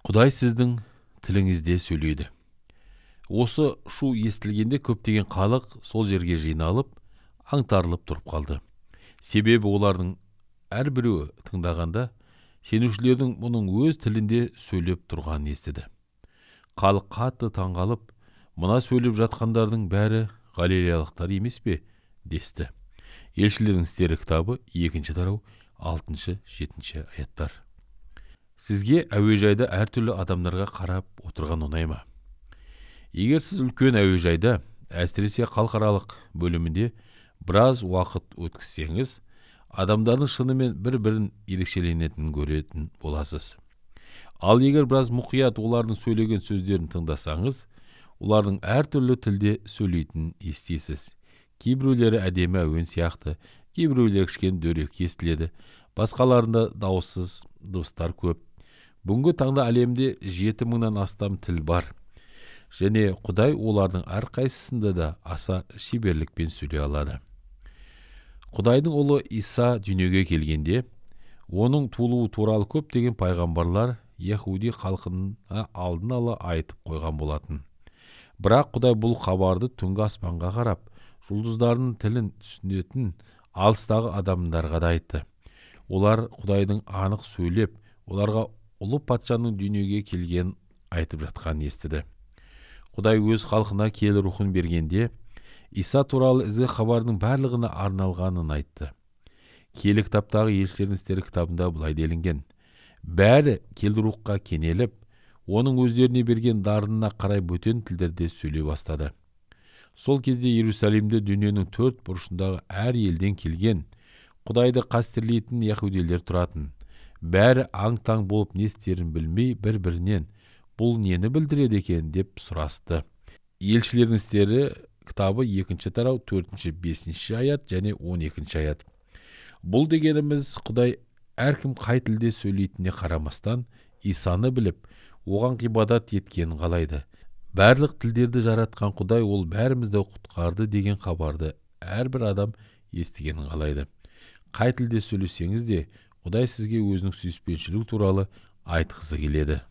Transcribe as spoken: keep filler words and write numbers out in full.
Құдай сіздің тіліңізде сөйлейді. Осы шу естілгенде көптеген халық сол жерге жиналып, аңтарылып тұрып қалды. Себебі олардың әрбіреуі тыңдағанда, сенушілердің мұның өз тілінде сөйлеп тұрғанын естіді. Халық қатты таңғалып, мына сөйлеп жатқандардың бәрі галилеялықтар емес пе, десті. Елшілердің істері кітабы екінші тарау алтыншы жетінші аяттар. Сізге әуежайда әртүрлі адамдарға қарап отырған ұнай ма? Егер сіз үлкен әуежайда, әсіресе халықаралық бөлімінде біраз уақыт өткізсеңіз, адамдардың шынымен бір-бірін ерекшеленетінін көретін боласыз. Ал егер біраз мұқият олардың сөйлеген сөздерін тыңдасаңыз, олардың әртүрлі тілде сөйлейтінін естисіз. Кейбіреулері әдемі әуен сияқты, кейбіреулері кішкене дөрекі естіледі, басқаларында дауыссыз дыбыстар көп. Бүгінгі таңда әлемде жеті мыңнан астам тіл бар. Және Құдай олардың әрқайсысында да аса шеберлікпен сөйлей алады. Құдайдың ұлы Иса дүниеге келгенде, оның туылуы туралы көптеген пайғамбарлар Яхуди халқына алдын ала айтып қойған болатын. Бірақ Құдай бұл хабарды түнгі аспанға қарап, жұлдыздардың тілін түсінетін алыстағы адамдарға да айтты. Олар Құдайдың анық сөйлеп, оларға ұлы патшаның дүниеге келген айтып жатқанын естіді. Құдай өз халқына киелі рухын бергенде, Иса туралы ізгі хабардың барлығына арналғанын айтты. Киелі кітаптағы елшілердің істері кітабында былай делінген: бәрі киелі рухқа кенеліп, оның өздеріне берген дарынына қарай бөтен тілдерде сөйлей бастады. Сол кезде Иерусалимде дүниенің төрт бұрышындағы әр елден келген, Құдайды қастерлейтін яһудилер тұратын. Бәрі аң-таң болып не істерін білмей бір-бірінен, бұл нені білдіреді екен деп сұрасты. Елшілердің істері кітабы екінші тарау төртінші бесінші аят және он екінші аят. Бұл дегеніміз, Құдай әркім қай тілде сөйлейтініне қарамастан Исаны біліп, оған ғибадат еткенін қалайды. Барлық тілдерді жаратқан Құдай ол бәрімізді құтқарды деген хабарды әрбір адам естігенін қалайды. Қай тілде сөйлесеңіз де, Құдай сізге өзінің сүйіспеншілігі туралы айтқысы келеді.